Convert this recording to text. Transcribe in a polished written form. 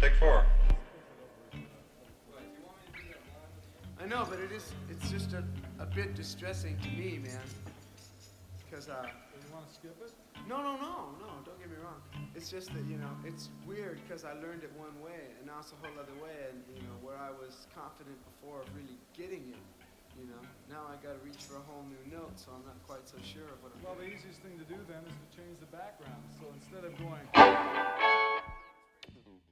Take 4. I know, but it's just a bit distressing to me, man. Because, You want to skip it? No, don't get me wrong. It's just that, it's weird because I learned it one way and now it's a whole other way. And, where I was confident before of really getting it, now I got to reach for a whole new note, so I'm not quite so sure of what I'm Well, the doing. easiest thing to do then is to change the background. So instead of going...